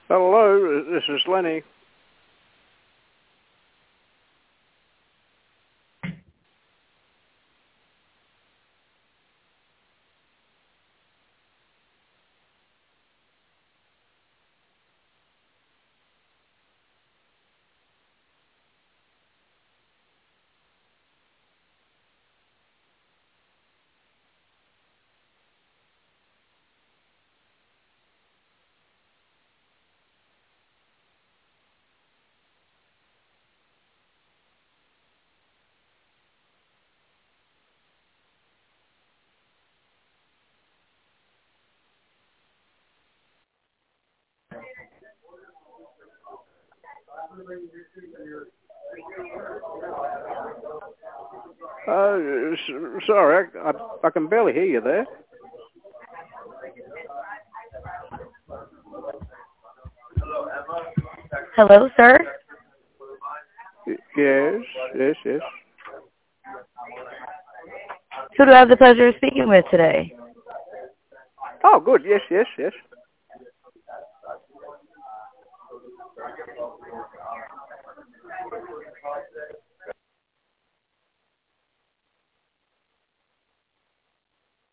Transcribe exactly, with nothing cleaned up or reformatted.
Hello, this is Lenny. Uh, s- sorry, I, I, I can barely hear you there. Hello, sir? Y- Yes, yes, yes. Who do I have the pleasure of speaking with today? Oh, good. Yes, yes, yes.